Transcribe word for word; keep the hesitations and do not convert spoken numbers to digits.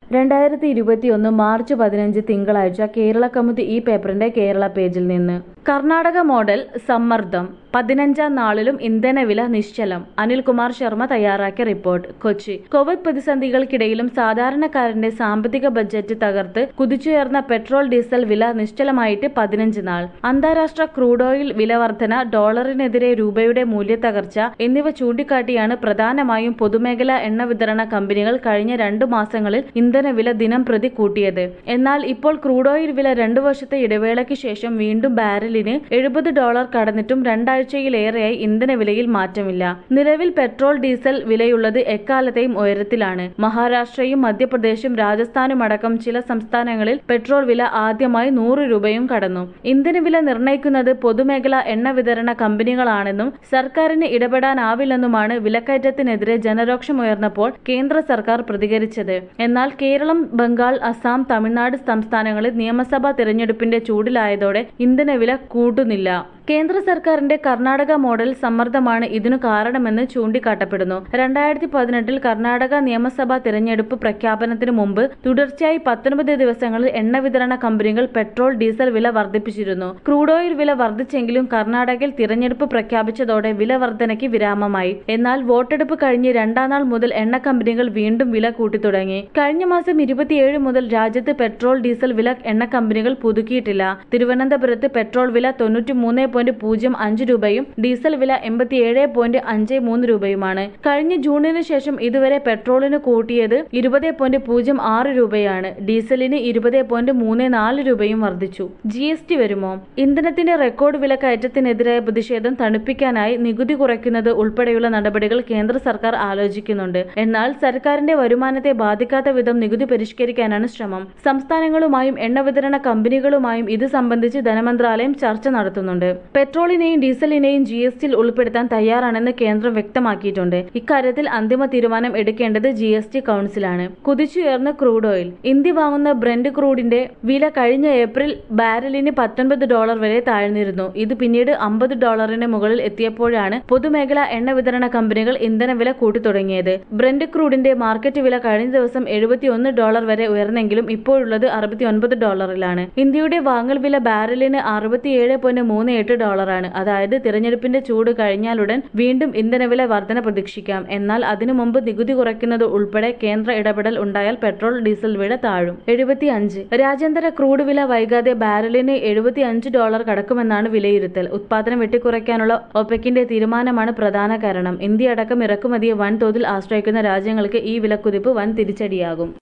രണ്ടായിരത്തി ഇരുപത്തിയൊന്ന് മാർച്ച് പതിനഞ്ച് തിങ്കളാഴ്ച കേരള കൗമുദി ഈ പേപ്പറിന്റെ കേരള പേജിൽ നിന്ന്. കർണാടക മോഡൽ സമ്മർദ്ദം പതിനഞ്ചാം നാളിലും ഇന്ധനവില നിശ്ചലം. അനിൽകുമാർ ശർമ്മ തയ്യാറാക്കിയ റിപ്പോർട്ട്, കൊച്ചി. കോവിഡ് പ്രതിസന്ധികൾക്കിടയിലും സാധാരണക്കാരന്റെ സാമ്പത്തിക ബജറ്റ് തകർത്ത് കുതിച്ചുയർന്ന പെട്രോൾ ഡീസൽ വില നിശ്ചലമായിട്ട് പതിനഞ്ച് നാൾ. അന്താരാഷ്ട്ര ക്രൂഡ് ഓയിൽ വിലവർധന, ഡോളറിനെതിരെ രൂപയുടെ മൂല്യത്തകർച്ച എന്നിവ ചൂണ്ടിക്കാട്ടിയാണ് പ്രധാനമായും പൊതുമേഖലാ എണ്ണ വിതരണ കമ്പനികൾ കഴിഞ്ഞ രണ്ടു മാസങ്ങളിൽ ഇന്ധനവില ദിനം പ്രതി കൂട്ടിയത്. എന്നാൽ ഇപ്പോൾ ക്രൂഡ് ഓയിൽ വില രണ്ടു വർഷത്തെ ഇടവേളയ്ക്ക് ശേഷം വീണ്ടും ബാരലിന് എഴുപത് ഡോളർ കടന്നിട്ടും രണ്ടാഴ്ചയിലേറെയായി ഇന്ധനവിലയിൽ മാറ്റമില്ല. നിലവിൽ പെട്രോൾ ഡീസൽ വിലയുള്ളത് എക്കാലത്തെയും ഉയരത്തിലാണ്. മഹാരാഷ്ട്രയും മധ്യപ്രദേശും രാജസ്ഥാനുമടക്കം ചില സംസ്ഥാനങ്ങളിൽ പെട്രോൾ വില ആദ്യമായി നൂറ് രൂപയും കടന്നു. ഇന്ധനവില നിർണ്ണയിക്കുന്നത് പൊതുമേഖലാ എണ്ണ വിതരണ കമ്പനികളാണെന്നും സർക്കാരിന് ഇടപെടാനാവില്ലെന്നുമാണ് വിലക്കയറ്റത്തിനെതിരെ ജനരോക്ഷമുയർന്നപ്പോൾ കേന്ദ്ര സർക്കാർ പ്രതികരിച്ചത്. എന്നാൽ കേരളം, ബംഗാൾ, അസം, തമിഴ്നാട് സംസ്ഥാനങ്ങളിൽ നിയമസഭാ തിരഞ്ഞെടുപ്പിന്റെ ചൂടിലായതോടെ ഇന്ധനവില കൂടുന്നില്ല. കേന്ദ്ര സർക്കാരിന്റെ കർണാടക മോഡൽ സമ്മർദ്ദമാണ് ഇതിനു കാരണമെന്ന് ചൂണ്ടിക്കാട്ടപ്പെടുന്നു. രണ്ടായിരത്തി പതിനെട്ടിൽ കർണാടക നിയമസഭാ തിരഞ്ഞെടുപ്പ് പ്രഖ്യാപനത്തിന് മുമ്പ് തുടർച്ചയായി പത്തൊൻപത് ദിവസങ്ങളിൽ എണ്ണ വിതരണ കമ്പനികൾ പെട്രോൾ, ഡീസൽ വില വർദ്ധിപ്പിച്ചിരുന്നു. ക്രൂഡ് ഓയിൽ വില വർദ്ധിച്ചെങ്കിലും കർണാടകയിൽ തിരഞ്ഞെടുപ്പ് പ്രഖ്യാപിച്ചതോടെ വില വർധനയ്ക്ക് വിരാമമായി. എന്നാൽ വോട്ടെടുപ്പ് കഴിഞ്ഞ് രണ്ടാം നാൾ മുതൽ എണ്ണ കമ്പനികൾ വീണ്ടും വില കൂട്ടിത്തുടങ്ങി. കഴിഞ്ഞ മാസം ഇരുപത്തിയേഴ് മുതൽ രാജ്യത്ത് പെട്രോൾ, ഡീസൽ വില എണ്ണ കമ്പനികൾ പുതുക്കിയിട്ടില്ല. തിരുവനന്തപുരത്ത് പെട്രോൾ വില തൊണ്ണൂറ്റി മൂന്ന് പോയിന്റ് പൂജ്യം അഞ്ച് രൂപയും ഡീസൽ വില എൺപത്തിയേഴ് പോയിന്റ് അഞ്ച് മൂന്ന് രൂപയുമാണ്. കഴിഞ്ഞ ജൂണിന് ശേഷം ഇതുവരെ പെട്രോളിന് കൂട്ടിയത് ഇരുപത് പോയിന്റ് പൂജ്യം ആറ് രൂപയാണ്. ഡീസലിന് ഇരുപത് പോയിന്റ് മൂന്ന് നാല് രൂപയും വർദ്ധിച്ചു. ജി എസ് ടി വരുമോ? ഇന്ധനത്തിന്റെ റെക്കോർഡ് വില കയറ്റത്തിനെതിരായ പ്രതിഷേധം തണുപ്പിക്കാനായി നികുതി കുറയ്ക്കുന്നത് ഉൾപ്പെടെയുള്ള നടപടികൾ കേന്ദ്ര സർക്കാർ ആലോചിക്കുന്നുണ്ട്. എന്നാൽ സർക്കാരിന്റെ വരുമാനത്തെ ബാധിക്കാത്ത വിധം നികുതി പരിഷ്കരിക്കാനാണ് ശ്രമം. സംസ്ഥാനങ്ങളുമായും എണ്ണ വിതരണ കമ്പനികളുമായും ഇത് സംബന്ധിച്ച് ധനമന്ത്രാലയം ചർച്ച നടത്തുന്നുണ്ട്. പെട്രോളിനെയും ഡീസലിനെയും ജി എസ് ടിയിൽ ഉൾപ്പെടുത്താൻ തയ്യാറാണെന്ന് കേന്ദ്രം വ്യക്തമാക്കിയിട്ടുണ്ട്. ഇക്കാര്യത്തിൽ അന്തിമ തീരുമാനം എടുക്കേണ്ടത് ജി എസ് ടി കൌൺസിലാണ്. കുതിച്ചുയർന്ന ക്രൂഡ് ഓയിൽ. ഇന്ത്യ വാങ്ങുന്ന ബ്രന്റ് ക്രൂഡിന്റെ വില കഴിഞ്ഞ ഏപ്രിൽ ബാരലിന് പത്തൊൻപത് ഡോളർ വരെ താഴ്ന്നിരുന്നു. ഇത് പിന്നീട് അമ്പത് ഡോളറിന് മുകളിൽ എത്തിയപ്പോഴാണ് പൊതുമേഖലാ എണ്ണ വിതരണ കമ്പനികൾ ഇന്ധനവില കൂട്ടിത്തുടങ്ങിയത്. ബ്രന്റ് ക്രൂഡിന്റെ മാർക്കറ്റ് വില കഴിഞ്ഞ ദിവസം എഴുപത്തിയൊന്ന് ഡോളർ വരെ ഉയർന്നെങ്കിലും ഇപ്പോഴുള്ളത് അറുപത്തിയൊൻപത് ഡോളറിലാണ്. ഇന്ത്യയുടെ വാങ്ങൽ വില ബാരലിന് അറുപത്തിയേഴ് പോയിന്റ് മൂന്ന് എട്ട് ഡോളറാണ്. അതായത് തിരഞ്ഞെടുപ്പിന്റെ ചൂട് കഴിഞ്ഞാലുടൻ വീണ്ടും ഇന്ധനവില വർധന പ്രതീക്ഷിക്കാം. എന്നാൽ അതിനു മുമ്പ് നികുതി കുറയ്ക്കുന്നത് ഉൾപ്പെടെ കേന്ദ്ര ഇടപെടൽ ഉണ്ടായാൽ പെട്രോൾ, ഡീസൽ വില താഴും. എഴുപത്തിയഞ്ച്. രാജ്യാന്തര ക്രൂഡ് വില വൈകാതെ ബാരലിന് എഴുപത്തിയഞ്ച് ഡോളർ കടക്കുമെന്നാണ് വിലയിരുത്തൽ. ഉത്പാദനം വെട്ടിക്കുറയ്ക്കാനുള്ള ഒപെക്കിന്റെ തീരുമാനമാണ് പ്രധാന കാരണം. ഇന്ത്യ അടക്കം ഇറക്കുമതിയെ വൻതോതിൽ ആശ്രയിക്കുന്ന രാജ്യങ്ങൾക്ക് ഈ വിലക്കുതിപ്പ് വൻ തിരിച്ചടിയാകും.